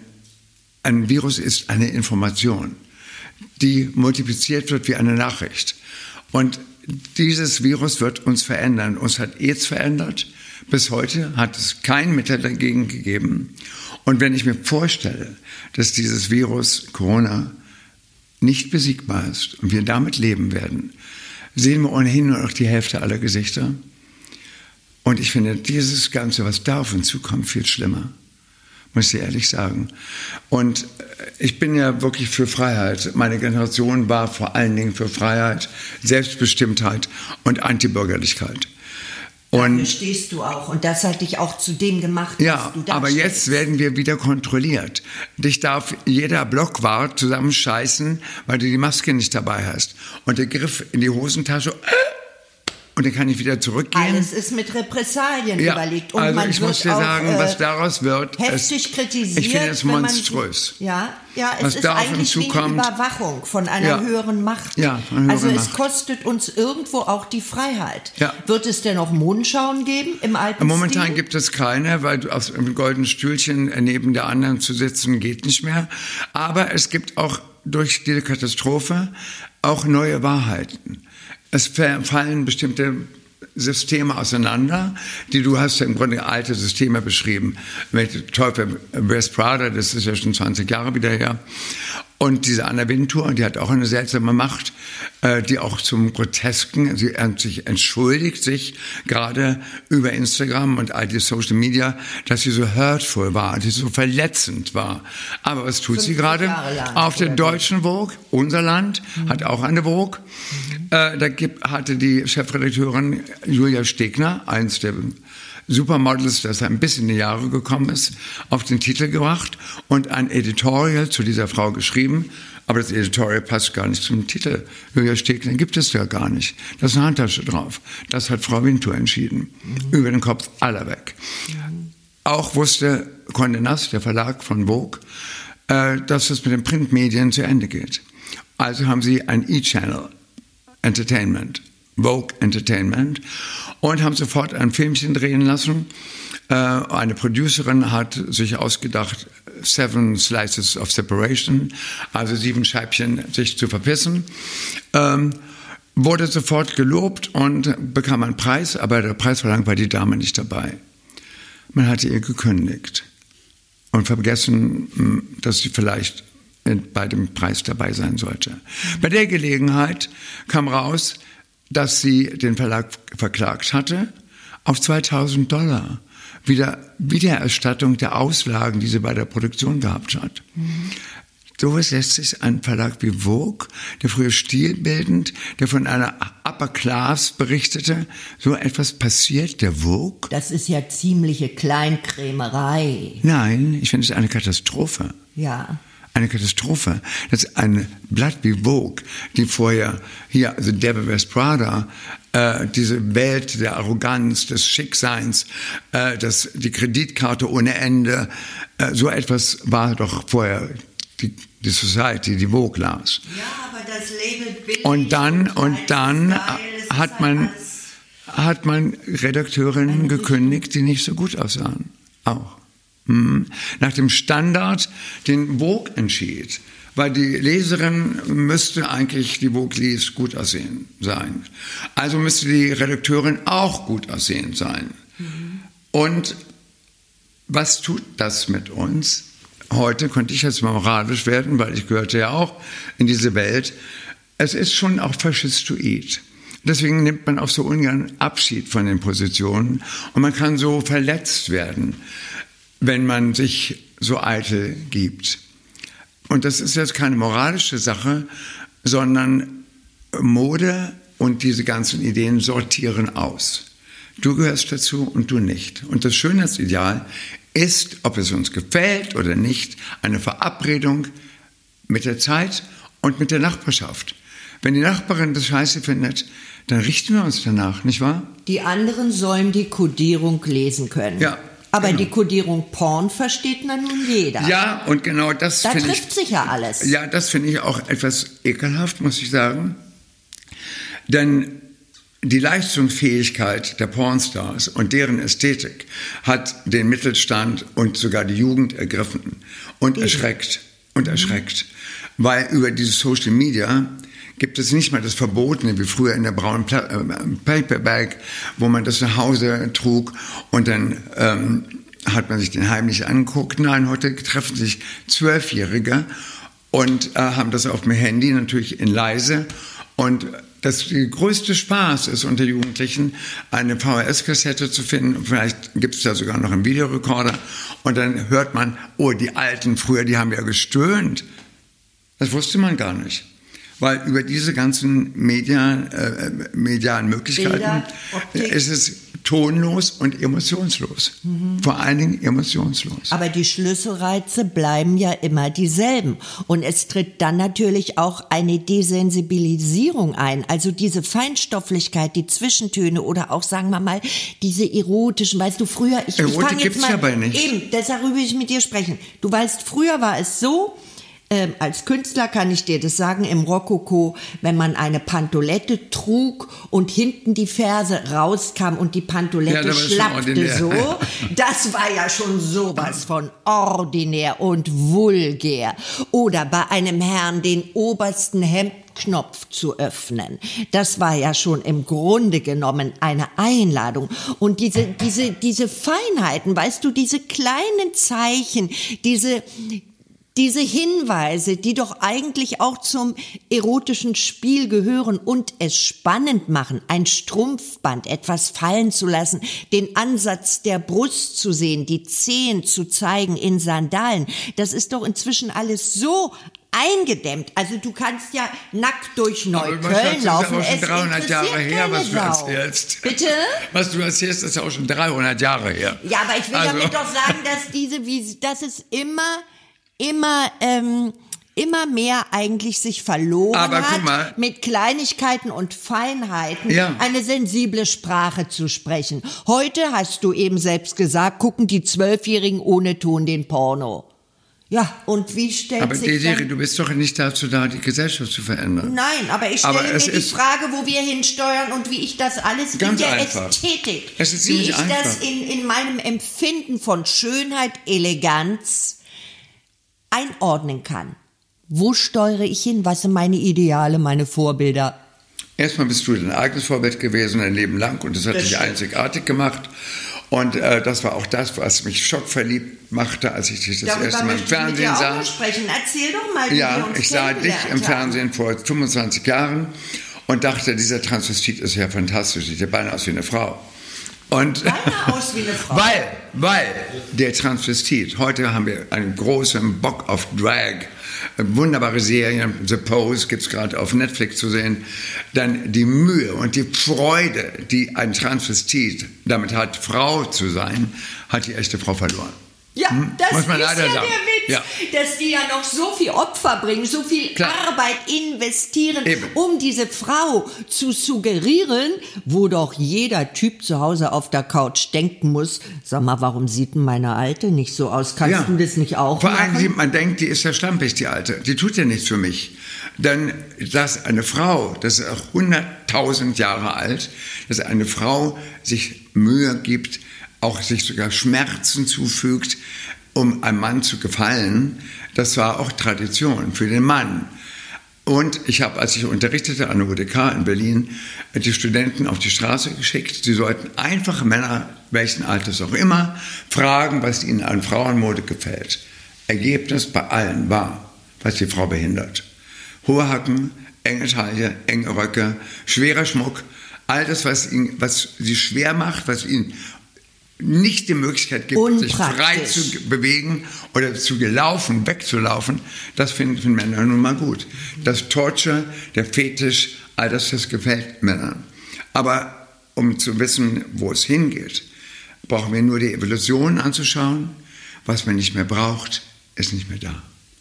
Virus ist eine Information, die multipliziert wird wie eine Nachricht. Und dieses Virus wird uns verändern. Uns hat AIDS verändert. Bis heute hat es kein Mittel dagegen gegeben. Und wenn ich mir vorstelle, dass dieses Virus Corona nicht besiegbar ist und wir damit leben werden, sehen wir ohnehin nur noch die Hälfte aller Gesichter. Und ich finde dieses Ganze, was da auf uns zukommt, viel schlimmer, muss ich ehrlich sagen. Und ich bin ja wirklich für Freiheit. Meine Generation war vor allen Dingen für Freiheit, Selbstbestimmtheit und Antibürgerlichkeit. Dafür stehst du auch und das hat dich auch zu dem gemacht, was du darstellst. Ja, aber jetzt werden wir wieder kontrolliert. Dich darf jeder Blockwart zusammenscheißen, weil du die Maske nicht dabei hast. Und der Griff in die Hosentasche, und dann kann ich wieder zurückgehen. Alles ist mit Repressalien überlegt. Und also man ich wird muss dir sagen, was daraus wird, heftig kritisiert. Ich finde es monströs. Es ist eigentlich wie eine Überwachung von einer höheren Macht. Es kostet uns irgendwo auch die Freiheit. Ja. Wird es denn noch Mondschauen geben im alten Momentan Stil? gibt es keine, weil auf einem goldenen Stühlchen neben der anderen zu sitzen geht nicht mehr. Aber es gibt auch durch diese Katastrophe auch neue Wahrheiten. Es fallen bestimmte Systeme auseinander, du hast ja im Grunde alte Systeme beschrieben. Mit Teufel West Prada, das ist ja schon 20 Jahre wieder her. Und diese Anna Wintour, die hat auch eine seltsame Macht, die auch zum Grotesken, sie entschuldigt sich gerade über Instagram und all die Social Media, dass sie so hurtful war, dass sie so verletzend war. Aber was tut sie gerade? Auf der deutschen Vogue, unser Land, hat auch eine Vogue. Hatte die Chefredakteurin Julia Stegner, eins der Supermodels, das ein bisschen in die Jahre gekommen ist, auf den Titel gebracht und ein Editorial zu dieser Frau geschrieben. Aber das Editorial passt gar nicht zum Titel. Julia Stegner gibt es ja gar nicht. Da ist eine Handtasche drauf. Das hat Frau Wintour entschieden. Über den Kopf aller weg. Auch wusste Condé Nast, der Verlag von Vogue, dass es mit den Printmedien zu Ende geht. Also haben sie ein E-Channel Entertainment, Vogue Entertainment, und haben sofort ein Filmchen drehen lassen. Eine Producerin hat sich ausgedacht, 7 Slices of Separation, also 7 Scheibchen sich zu verpissen. Wurde sofort gelobt und bekam einen Preis, aber der Preisverleihung war die Dame nicht dabei. Man hatte ihr gekündigt und vergessen, dass sie vielleicht bei dem Preis dabei sein sollte. Bei der Gelegenheit kam raus, dass sie den Verlag verklagt hatte auf $2.000 Wiedererstattung der Auslagen, die sie bei der Produktion gehabt hat. So lässt sich ein Verlag wie Vogue, der früher stilbildend, der von einer Upper Class berichtete, so etwas passiert, der Vogue? Das ist ja ziemliche Kleinkrämerei. Nein, ich finde es eine Katastrophe. Ja. Eine Katastrophe. Das ist ein Blatt wie Vogue, die vorher hier, also Devil Wears Prada, diese Welt der Arroganz, des Schickseins, die Kreditkarte ohne Ende, so etwas war doch vorher die Society, die Vogue las. Ja, aber das Label billig und dann hat man Redakteurinnen gekündigt, die nicht so gut aussahen. Auch. Nach dem Standard, den Vogue entschied. Weil die Leserin müsste eigentlich, die Vogue liest, gut aussehen sein. Also müsste die Redakteurin auch gut aussehen sein. Und was tut das mit uns? Heute könnte ich jetzt mal moralisch werden, weil ich gehörte ja auch in diese Welt. Es ist schon auch faschistoid. Deswegen nimmt man auch so ungern Abschied von den Positionen. Und man kann so verletzt werden, wenn man sich so eitel gibt. Und das ist jetzt keine moralische Sache, sondern Mode und diese ganzen Ideen sortieren aus. Du gehörst dazu und du nicht. Und das Schönheitsideal ist, ob es uns gefällt oder nicht, eine Verabredung mit der Zeit und mit der Nachbarschaft. Wenn die Nachbarin das scheiße findet, dann richten wir uns danach, nicht wahr? Die anderen sollen die Kodierung lesen können. Ja. Aber genau. Die Kodierung Porn versteht man nun jeder. Ja, und genau das da finde ich... Da trifft sich ja alles. Ja, das finde ich auch etwas ekelhaft, muss ich sagen. Denn die Leistungsfähigkeit der Pornstars und deren Ästhetik hat den Mittelstand und sogar die Jugend ergriffen und erschreckt. Weil über dieses Social Media gibt es nicht mehr das Verbotene wie früher in der braunen Paperback, wo man das nach Hause trug und dann hat man sich den heimlich angeguckt. Nein, heute treffen sich 12-Jährige und haben das auf dem Handy natürlich in leise. Und das der größte Spaß ist unter Jugendlichen, eine VHS-Kassette zu finden. Vielleicht gibt es da sogar noch einen Videorekorder. Und dann hört man, oh, die Alten früher, die haben ja gestöhnt. Das wusste man gar nicht. Weil über diese ganzen medialen Möglichkeiten ist es tonlos und emotionslos. Vor allen Dingen emotionslos. Aber die Schlüsselreize bleiben ja immer dieselben. Und es tritt dann natürlich auch eine Desensibilisierung ein. Also diese Feinstofflichkeit, die Zwischentöne oder auch, sagen wir mal, diese erotischen, weißt du, früher... Erotik gibt es ja bei nicht. Eben, deshalb will ich mit dir sprechen. Du weißt, früher war es so... als Künstler kann ich dir das sagen, im Rokoko, wenn man eine Pantolette trug und hinten die Ferse rauskam und die Pantolette schlappte so, das war ja schon sowas von ordinär und vulgär. Oder bei einem Herrn den obersten Hemdknopf zu öffnen. Das war ja schon im Grunde genommen eine Einladung. Und diese Feinheiten, weißt du, diese kleinen Zeichen, diese Hinweise, die doch eigentlich auch zum erotischen Spiel gehören und es spannend machen, ein Strumpfband, etwas fallen zu lassen, den Ansatz der Brust zu sehen, die Zehen zu zeigen in Sandalen, das ist doch inzwischen alles so eingedämmt. Also du kannst ja nackt durch Neukölln laufen. Das ist ja auch schon 300 Jahre her, was du erzählst. Bitte? Was du erzählst, ist ja auch schon 300 Jahre her. Ja, aber ich will damit doch sagen, dass es immer mehr eigentlich sich verloren hat, mit Kleinigkeiten und Feinheiten eine sensible Sprache zu sprechen. Heute, hast du eben selbst gesagt, gucken die 12-Jährigen ohne Ton den Porno. Ja, und wie stellt aber sich Desiree, du bist doch nicht dazu da, die Gesellschaft zu verändern. Nein, aber ich stelle mir die Frage, wo wir hinsteuern und wie ich das alles in der Ästhetik, wie ich das in meinem Empfinden von Schönheit, Eleganz einordnen kann. Wo steuere ich hin? Was sind meine Ideale, meine Vorbilder? Erstmal bist du dein eigenes Vorbild gewesen, dein Leben lang, und das hat dich einzigartig gemacht. Und das war auch das, was mich schockverliebt machte, als ich dich das erste Mal im Fernsehen sah. Erzähl doch mal, wie wir uns ich sah dich im Fernsehen vor 25 Jahren und dachte, dieser Transvestit ist ja fantastisch, sieht ja beinahe aus wie eine Frau. Und aus wie eine Frau. Weil der Transvestit, heute haben wir einen großen Bock auf Drag, wunderbare Serien, The Pose gibt es gerade auf Netflix zu sehen, dann die Mühe und die Freude, die ein Transvestit damit hat, Frau zu sein, hat die echte Frau verloren. Ja, das muss man ist leider sagen. Der Ja. dass die ja noch so viel Opfer bringen, so viel Arbeit investieren, um diese Frau zu suggerieren, wo doch jeder Typ zu Hause auf der Couch denken muss, sag mal, warum sieht denn meine Alte nicht so aus? Kannst du das nicht auch Vor machen? allem, man denkt, die ist ja schlampig, die Alte. Die tut ja nichts für mich. Dann, dass eine Frau, das ist auch 100.000 Jahre alt, dass eine Frau sich Mühe gibt, auch sich sogar Schmerzen zufügt, um einem Mann zu gefallen, das war auch Tradition für den Mann. Und ich habe, als ich unterrichtete an der UDK in Berlin, die Studenten auf die Straße geschickt. Sie sollten einfache Männer, welchen Alters auch immer, fragen, was ihnen an Frauenmode gefällt. Ergebnis bei allen war, was die Frau behindert. Hohe Hacken, enge Taille, enge Röcke, schwerer Schmuck, all das, was sie schwer macht, was ihnen nicht die Möglichkeit gibt, sich frei zu bewegen oder wegzulaufen, das finden Männer nun mal gut. Das Torture, der Fetisch, all das gefällt Männern. Aber um zu wissen, wo es hingeht, brauchen wir nur die Evolution anzuschauen. Was man nicht mehr braucht, ist nicht mehr da.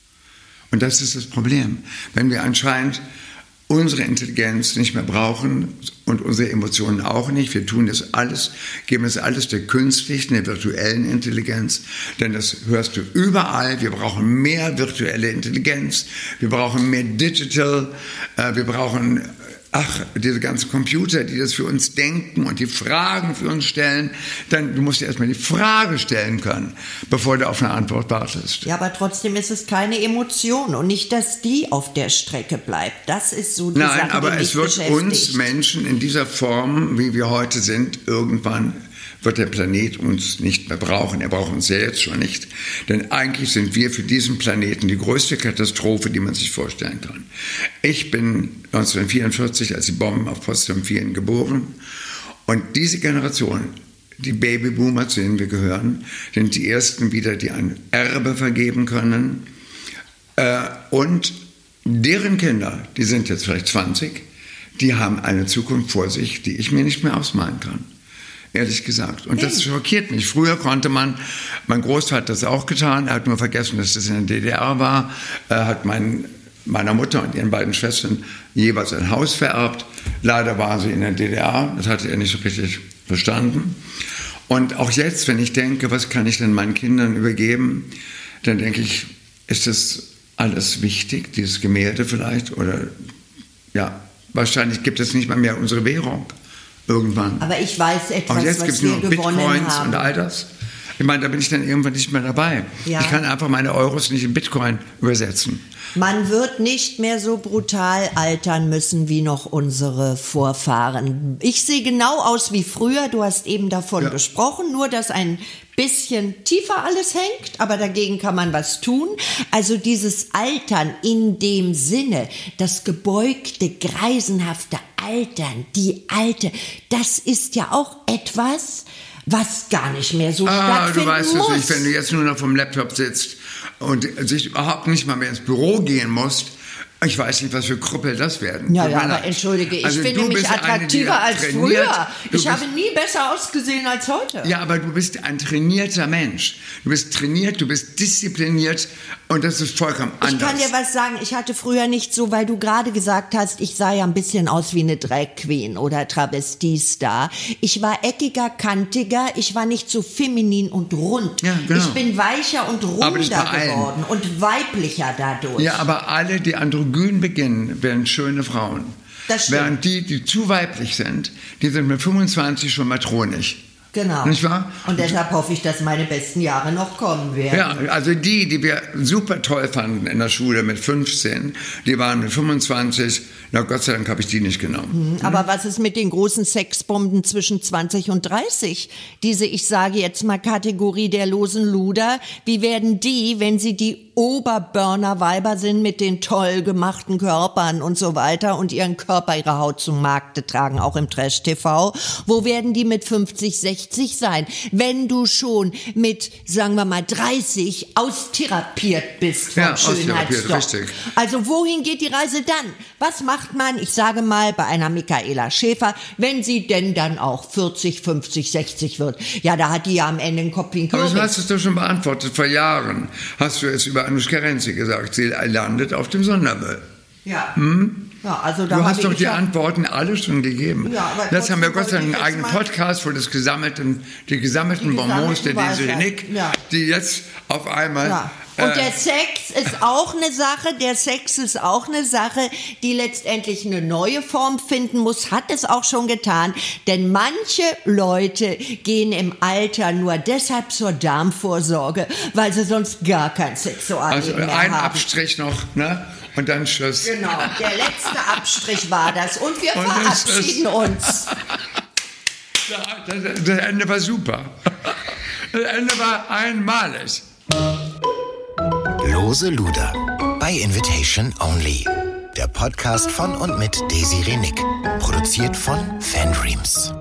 Und das ist das Problem. Wenn wir anscheinend unsere Intelligenz nicht mehr brauchen und unsere Emotionen auch nicht. Wir tun das alles, geben das alles der künstlichen, der virtuellen Intelligenz, denn das hörst du überall. Wir brauchen mehr virtuelle Intelligenz, wir brauchen mehr Digital, wir brauchen diese ganzen Computer, die das für uns denken und die Fragen für uns stellen, dann du musst dir erstmal die Frage stellen können, bevor du auf eine Antwort wartest. Ja, aber trotzdem ist es keine Emotion und nicht, dass die auf der Strecke bleibt. Das ist so die Sache, aber die es mich wird uns Menschen in dieser Form, wie wir heute sind, irgendwann wird der Planet uns nicht mehr brauchen. Er braucht uns ja jetzt schon nicht. Denn eigentlich sind wir für diesen Planeten die größte Katastrophe, die man sich vorstellen kann. Ich bin 1944 als die Bomben auf Potsdam 4 geboren. Und diese Generation, die Babyboomer, zu denen wir gehören, sind die ersten wieder, die ein Erbe vergeben können. Und deren Kinder, die sind jetzt vielleicht 20, die haben eine Zukunft vor sich, die ich mir nicht mehr ausmalen kann. Ehrlich gesagt. Und das schockiert mich. Früher konnte mein Großvater hat das auch getan, er hat nur vergessen, dass das in der DDR war, er hat meiner Mutter und ihren beiden Schwestern jeweils ein Haus vererbt. Leider war sie in der DDR, das hatte er nicht so richtig verstanden. Und auch jetzt, wenn ich denke, was kann ich denn meinen Kindern übergeben, dann denke ich, ist das alles wichtig, dieses Gemälde vielleicht? Oder ja, wahrscheinlich gibt es nicht mal mehr unsere Währung. Irgendwann. Aber ich weiß etwas, und jetzt was wir nur gewonnen Bitcoins haben. Und all das. Ich meine, da bin ich dann irgendwann nicht mehr dabei. Ja. Ich kann einfach meine Euros nicht in Bitcoin übersetzen. Man wird nicht mehr so brutal altern müssen wie noch unsere Vorfahren. Ich sehe genau aus wie früher. Du hast eben davon gesprochen, nur dass ein bisschen tiefer alles hängt, aber dagegen kann man was tun. Also dieses Altern in dem Sinne, das gebeugte, greisenhafte Altern, die Alte, das ist ja auch etwas, was gar nicht mehr so stattfinden du weißt muss. Es nicht, wenn du jetzt nur noch vom Laptop sitzt und sich überhaupt nicht mal mehr ins Büro gehen musst. Ich weiß nicht, was für Krüppel das werden. Ja, aber entschuldige, ich finde mich attraktiver als früher. Ich habe nie besser ausgesehen als heute. Ja, aber du bist ein trainierter Mensch. Du bist trainiert, du bist diszipliniert und das ist vollkommen anders. Ich kann dir was sagen, ich hatte früher nicht so, weil du gerade gesagt hast, ich sah ja ein bisschen aus wie eine Drag Queen oder Travestiestar. Ich war eckiger, kantiger, ich war nicht so feminin und rund. Ja, genau. Ich bin weicher und runder geworden und weiblicher dadurch. Ja, aber alle, die androgyn beginnen, werden schöne Frauen. Während die zu weiblich sind, die sind mit 25 schon matronisch. Genau. Nicht wahr? Und deshalb hoffe ich, dass meine besten Jahre noch kommen werden. Ja, also die wir super toll fanden in der Schule mit 15, die waren mit 25, na Gott sei Dank habe ich die nicht genommen. Aber was ist mit den großen Sexbomben zwischen 20 und 30? Diese, ich sage jetzt mal, Kategorie der losen Luder, wie werden die, wenn sie die Oberburner-Weiber sind mit den toll gemachten Körpern und so weiter und ihren Körper, ihre Haut zum Markte tragen, auch im Trash-TV. Wo werden die mit 50, 60 sein? Wenn du schon mit, sagen wir mal, 30 austherapiert bist vom Schönheitsstoff. Richtig. Also wohin geht die Reise dann? Was macht man, ich sage mal, bei einer Michaela Schäfer, wenn sie denn dann auch 40, 50, 60 wird? Ja, da hat die ja am Ende einen Kopf wie ein Kürbis. Aber du hast es doch schon beantwortet. Vor Jahren hast du es über Anushka Renzi gesagt. Sie landet auf dem Sondermüll. Ja. Ja, also da du hast doch die Antworten alle schon gegeben. Ja, aber das haben wir Gott sei Dank einen eigenen Podcast, wo die gesammelten Bonbons der Desiree Nick, die jetzt auf einmal... Ja. Und der Sex ist auch eine Sache, die letztendlich eine neue Form finden muss, hat es auch schon getan, denn manche Leute gehen im Alter nur deshalb zur Darmvorsorge, weil sie sonst gar kein Sexualleben mehr haben. Ein Abstrich noch, ne? Und dann Tschüss. Genau, der letzte Abstrich war das. Und wir verabschieden uns. Das Ende war super. Das Ende war einmalig. Lose Luder. Bei Invitation Only. Der Podcast von und mit Desiree Nick. Produziert von Fandreams.